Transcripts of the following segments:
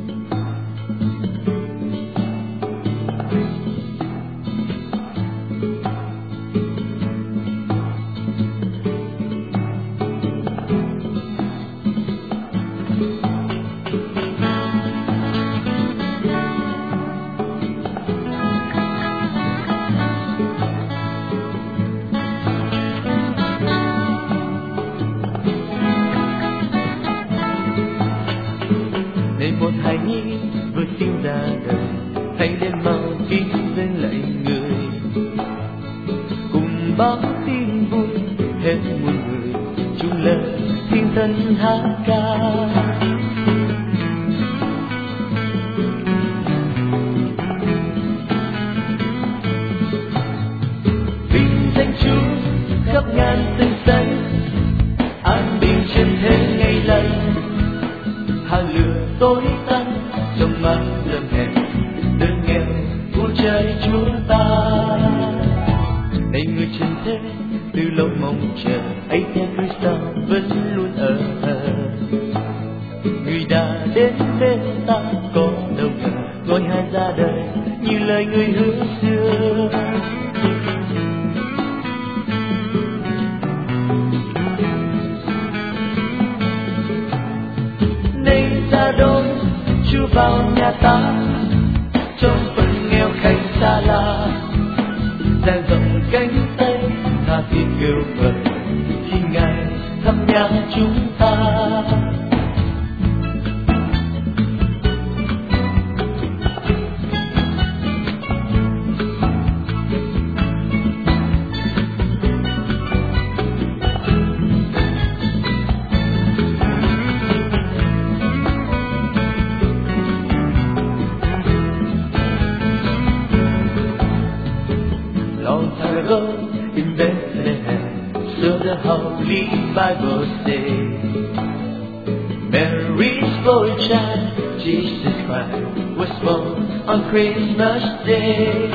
Một hài nhi vừa sinh ra đời, hãy đến mau kính dâng lạy người, cùng báo tin vui hết muôn người chung lời thiên thần hát ca. Vinh danh Chúa khắp ngàn tương xanh, an bình trên thế ngày lành, hạ lửa tối tăm trong mắt lầm hèn đơn nghèo của trời Chúa ta. Này người trần thế từ lâu mong chờ, ấy theo Christ vẫn luôn ở. Người đã đến bên ta có đâu ngờ, gọi hai ra đời như lời người hứa xưa. Ra đón Chúa vào nhà ta, trong phần nghèo khách xa lạ, dang rộng cánh tay tha thiết kêu gọi khi Ngài thăm nhà chúng ta. Long time ago in Bethlehem, so the Holy Bible says, Mary's boy child, Jesus Christ, was born on Christmas Day.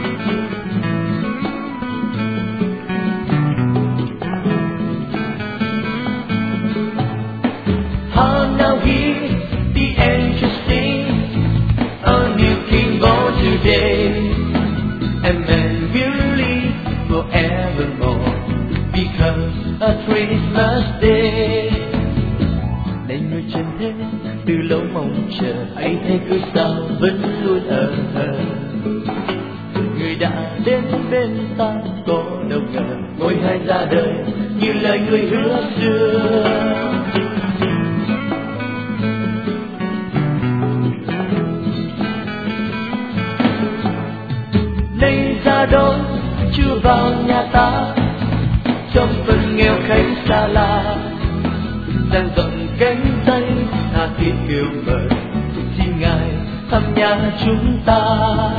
How now hear the angels sing, a new King born today, and men will live forevermore because of Christmas Day. Này người trần thế từ lâu mong chờ, ấy thế cứ sao vẫn luôn ở. Người đã đến bên ta có đâu ngờ, ngôi hai ra đời như lời người hứa xưa. Ra đón Chúa vào nhà ta, trong phần nghèo khách xa lạ, dang rộng cánh tay tha thiết kêu mời, xin Ngài thăm nhà chúng ta.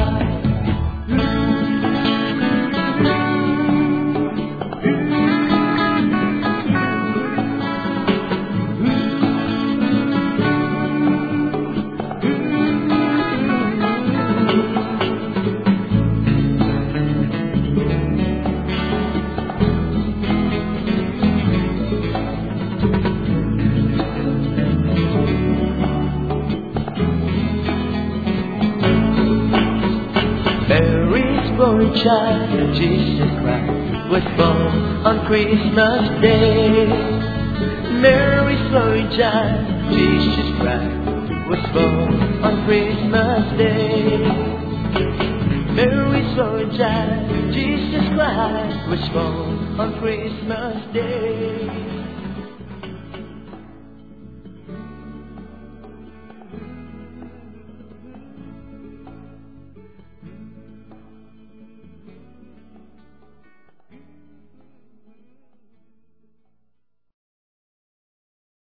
Boy child, Jesus Christ, was born on Christmas Day. Mary's boy child, Jesus Christ, was born on Christmas Day. Mary's boy child, Jesus Christ, was born on Christmas Day.